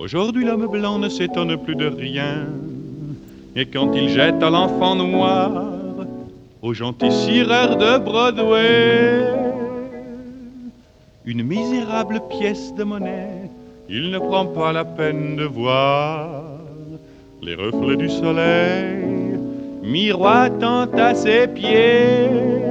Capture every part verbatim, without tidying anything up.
Aujourd'hui l'homme blanc ne s'étonne plus de rien. Et quand il jette à l'enfant noir, au gentil cireur de Broadway, une misérable pièce de monnaie, il ne prend pas la peine de voir les reflets du soleil miroitant à ses pieds.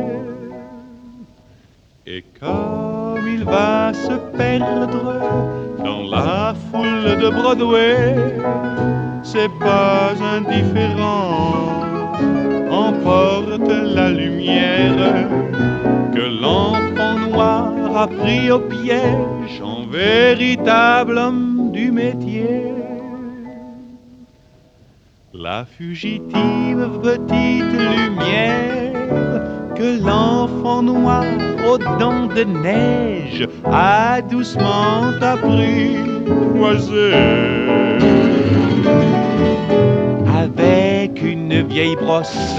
Et comme il va se perdre dans la foule de Broadway, c'est pas indifférent, emporte la lumière que l'enfant noir a pris au piège en véritable homme du métier. La fugitive petite lumière que l'enfant noir aux dents de neige a doucement apprivoisée. Avec une vieille brosse,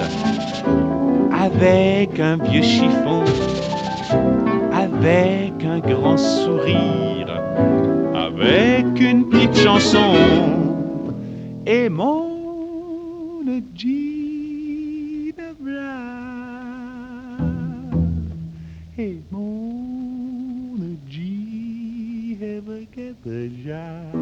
avec un vieux chiffon, avec un grand sourire, avec une petite chanson, et mon Gina Brown, et mon G ever get the job.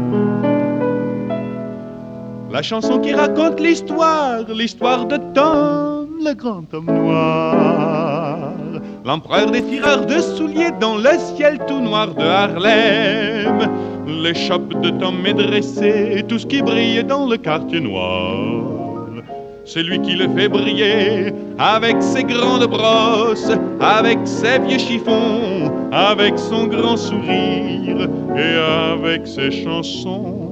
La chanson qui raconte l'histoire, l'histoire de Tom, le grand homme noir, l'empereur des tireurs de souliers dans le ciel tout noir de Harlem. L'échoppe de Tom est dressée, tout ce qui brille dans le quartier noir, c'est lui qui le fait briller, avec ses grandes brosses, avec ses vieux chiffons, avec son grand sourire et avec ses chansons.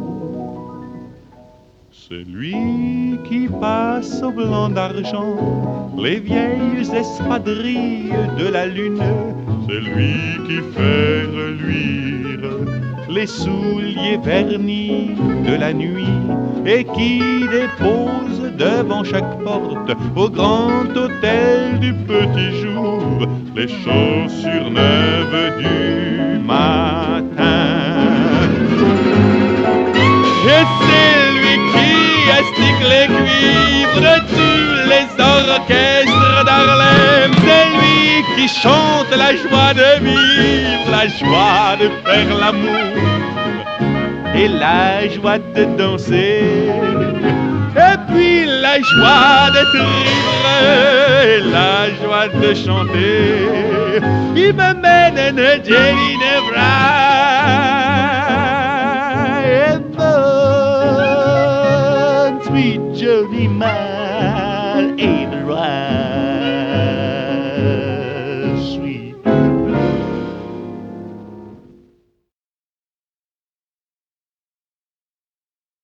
C'est lui qui passe au blanc d'argent les vieilles espadrilles de la lune. C'est lui qui fait reluire les souliers vernis de la nuit et qui dépose devant chaque porte au grand hôtel du petit jour les chaussures neuves du matin. Et c'est lui qui astique les cuivres de tous les orchestres d'Harlem. C'est lui qui chante la joie de vivre, la joie de faire l'amour et la joie de danser, et puis la joie d'être ivre et la joie de chanter. Il me mène une Jelly Brown, sweet Jody, my Abraham.